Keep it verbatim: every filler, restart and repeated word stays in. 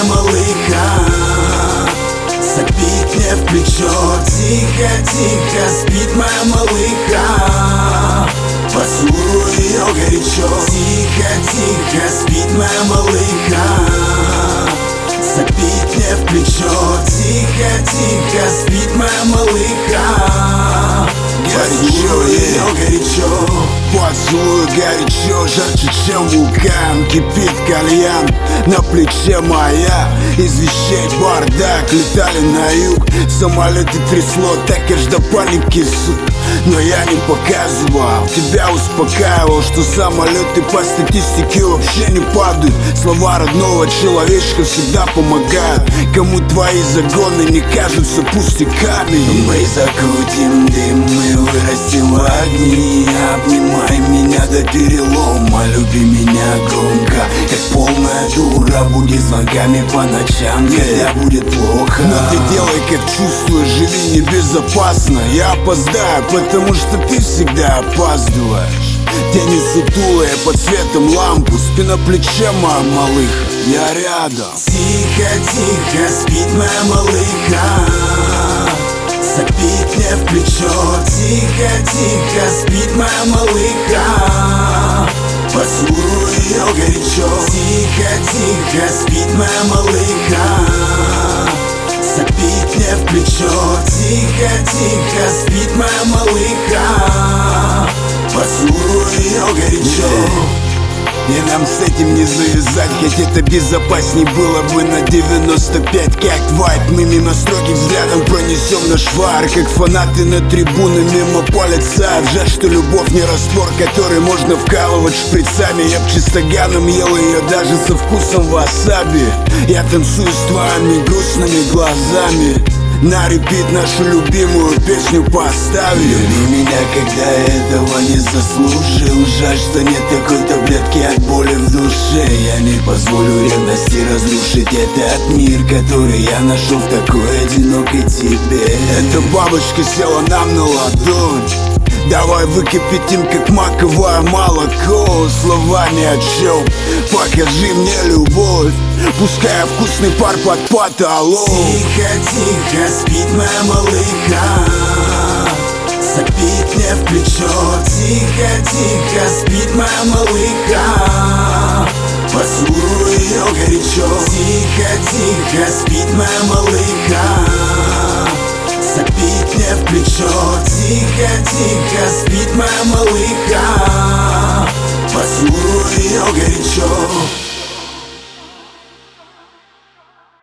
малыха, сопит мне в плечо. Тихо-тихо спит моя малыха, поцелую ее горячо. Тихо-тихо спит моя малыха, сопит мне в плечо. Тихо-тихо спит моя малыха, поцелую ее горячо. Поцелуй горячо, жарче, чем вулкан. Кипит кальян на плече моя. Из вещей бардак, летали на юг. Самолеты трясло, так аж до паники, сука. Но я не показывал, тебя успокаивал, что самолеты по статистике вообще не падают. Слова родного человечка всегда помогают. Кому твои загоны не кажутся пустяками. Мы закрутим дым, мы вырастим огни. Обнимай меня до перелома, люби меня громко, как полная дура. Буди звонками по ночам, когда будет плохо. Но ты делай как чувствуешь, живи небезопасно. Я опоздаю, потому что ты всегда опаздываешь. Тени сутулые под светом лампу, спина плече моя малыха, я рядом. Тихо-тихо спит моя малыха, сопит мне в плечо. Тихо-тихо спит моя малыха, поцелую ее горячо. Тихо-тихо спит моя малыха, сопит мне в плечо. Тихо-тихо спит моя малыха, поцелую ее горячо. И нам с этим не завязать, хоть это безопасней было бы на девяносто пять. Как вайп, мы мимо строгим взглядом пронесем наш вар. Как фанаты на трибуны мимо полицаев. Жаль, что любовь не раствор, который можно вкалывать шприцами. Я б чистоганом ел ее даже со вкусом васаби. Я танцую с твоими грустными глазами. На репит нашу любимую песню поставили. Люби меня, когда этого не заслужил. Жаль, что нет такой таблетки от боли в душе. Я не позволю ревности разрушить этот мир, который я нашел в такой одинокой тебе. Эта бабочка села нам на ладонь. Давай выкипятим, как маковое молоко. Слова ни о чем, покажи мне любовь. Пускай вкусный пар под потолок. Тихо-тихо спит моя малыха, сопит мне в плечо. Тихо-тихо спит моя малыха, поцелую ее горячо. Тихо-тихо спит моя малыха, сопит мне в плечо. Тихо-тихо спит моя малыха, поцелую ее горячо.